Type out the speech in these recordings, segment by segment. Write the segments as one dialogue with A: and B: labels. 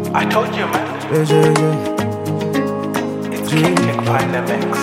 A: I told you, man. It's King find the mix.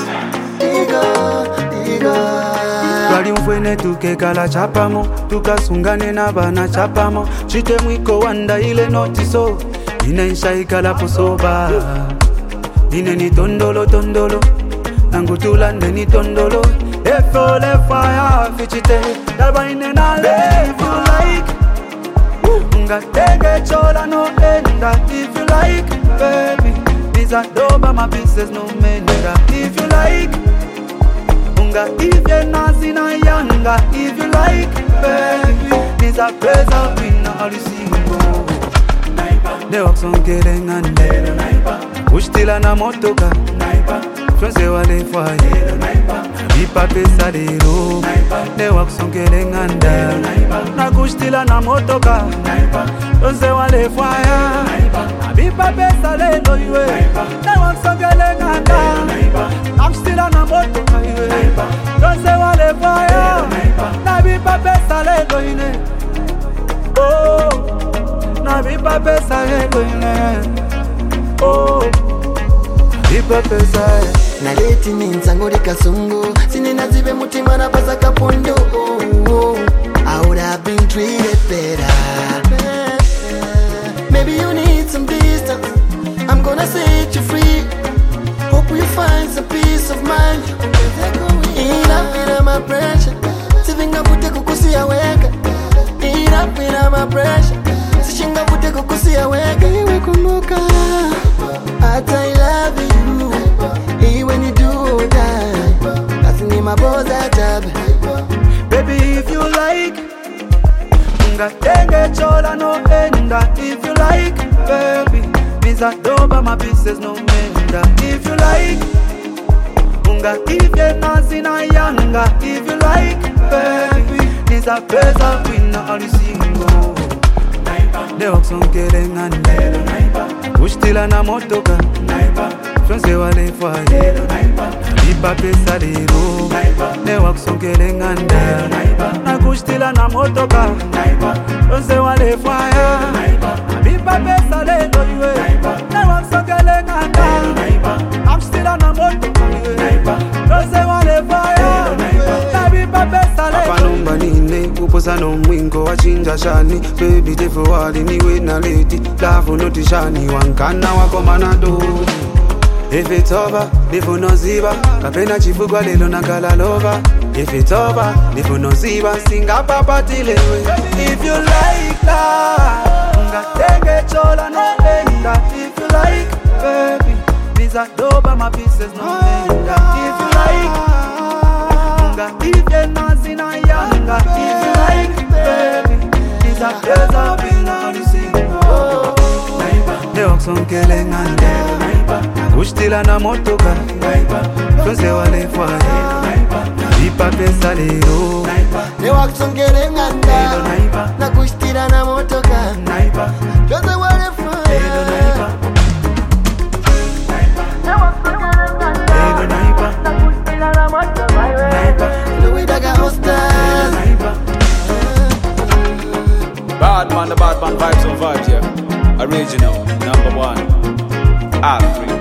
B: Twali mfwene tukekala chapamo, tukasungane na bana chapamo. Chite mwiko wanda ile notiso, ine nshaikala posoba. Ine ni tondolo tondolo, nangu tulande ni tondolo. Efole fire fichite, dalba ine na live you like. Unga tege chola no enda if you like, baby. These are doba my pieces no menda if you like. Unga if you're nazi na yanga if you like, baby. These are presa wina alisingo. De wakson kelengande, ushtila na motoka. Chonse wale fwaye, bipa pesa lero. De wakson kelenganda, na kushtila na motoka. Chonse wale fwaye, bipa pesa lero ywe. De wakson kelenganda, I'm still on a motoka ywe. Chonse wale fwaye, na bipa pesa lero ywe. Oh, na bipa pesa lero ywe. Oh, bipa pesa lero.
C: Naleti ninzangori kasungu sinina zibe mutima na pasa kapondo. I would have been treated better. Maybe you need some distance, I'm gonna set you free. Hope you find some peace of mind. Ina my pressure, sivinga pute kukusia weka. Ina my pressure, sishinga pute kukusia weka. Iwe kumbuka hata I love you. When you do that, that's in my boss job.
B: Baby, if you like, unga tenge chola no enda. If you like, baby, Miza doba my pieces no menda. If you like, unga if you're nazi na yanga. If you like, baby, Miza pesa wina alisingo. De wakson kelengande, ushtila na motoka. Chonse wale fwaye, bipa pesa lero. Ne wakson kelenganda, na kushtila na motoka. Chonse wale fwaye, bipa pesa lero ywe. Ne wakson kelenganda, I'm still on a motoka ywe. Chonse wale fwaye, na bipa pesa lero. Papa numba nine, kuposa no mwingo wachinja shani. Baby tefu wali niwe na leti, lafu noti shani. Wankana wako manado. If it's over, nifu no ziba. Kapena chifugwa lelo na galalova. If it's over, nifu no ziba. Singa papa tilewe. If you like that, unga tenge chola no enda. If you like, baby, Miza doba my pieces no enda. If you like, unga if you're nazi na yanga. If you like, baby, Miza pesa wina alisingo. De wakson kelengande, ushtila na motoka. Chonse wale fwaye, bipa pesa lero.
C: De wakson kelenganda, na kushtila na motoka. Chonse wale fwaye, Louis Daga Hostas.
D: Bad man, the bad man vibes on vibes, yeah. Original, #1, R3.